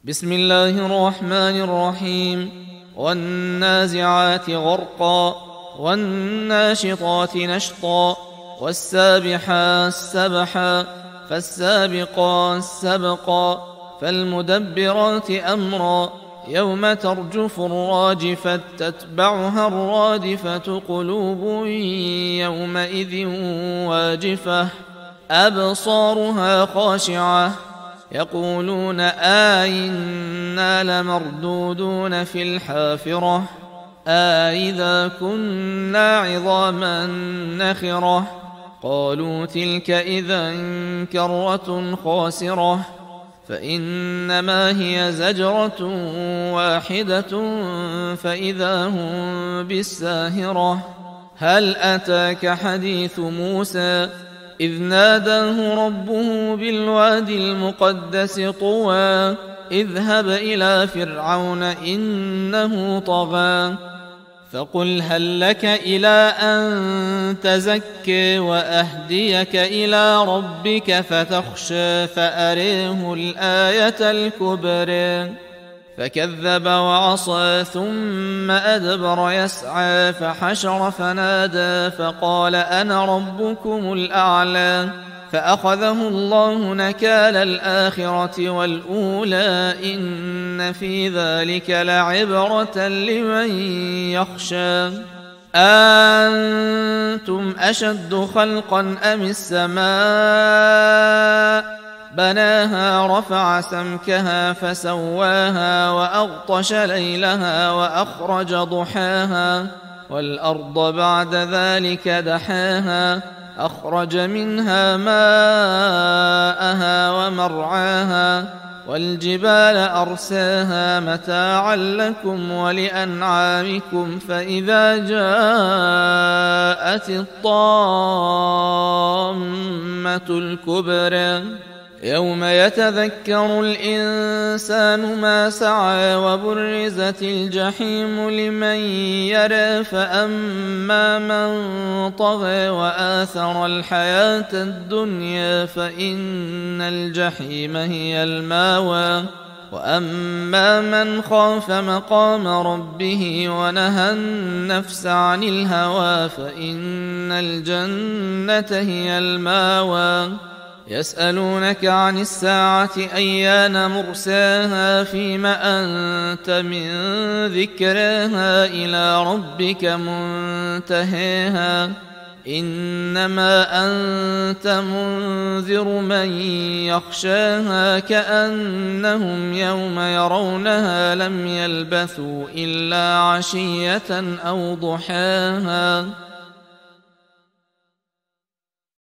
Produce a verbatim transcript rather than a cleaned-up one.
بسم الله الرحمن الرحيم. والنازعات غرقا والناشطات نشطا والسابحات سبحا فالسابقات سبقا فالمدبرات أمرا يوم ترجف الراجفة تتبعها الرادفة قلوب يومئذ واجفة أبصارها خاشعة يقولون آئنا لمردودون في الحافرة آئذا كنا عظاما نخرة قالوا تلك إذا كرة خاسرة فإنما هي زجرة واحدة فإذا هم بالساهرة. هل أتاك حديث موسى إذ ناداه ربه بالوادي المقدس طوى اذهب إلى فرعون إنه طغى فقل هل لك إلى أن تزكي وأهديك إلى ربك فتخشى فأريه الآية الكبرى فكذب وعصى ثم أدبر يسعى فحشر فنادى فقال أنا ربكم الأعلى فأخذه الله نكال الآخرة والأولى إن في ذلك لعبرة لمن يخشى. أنتم أشد خلقا أم السماء بناها رفع سمكها فسواها وأغطش ليلها وأخرج ضحاها والأرض بعد ذلك دحاها أخرج منها ماءها ومرعاها والجبال أرساها متاعا لكم ولأنعامكم فإذا جاءت الطامة الكبرى يوم يتذكر الإنسان ما سعى وبرزت الجحيم لمن يرى فأما من طغى وآثر الحياة الدنيا فإن الجحيم هي الماوى وأما من خاف مقام ربه ونهى النفس عن الهوى فإن الجنة هي الماوى. يسألونك عن الساعة أيان مرساها فيم أنت من ذكراها إلى ربك منتهاها إنما أنت منذر من يخشاها كأنهم يوم يرونها لم يلبثوا إلا عشية أو ضحاها.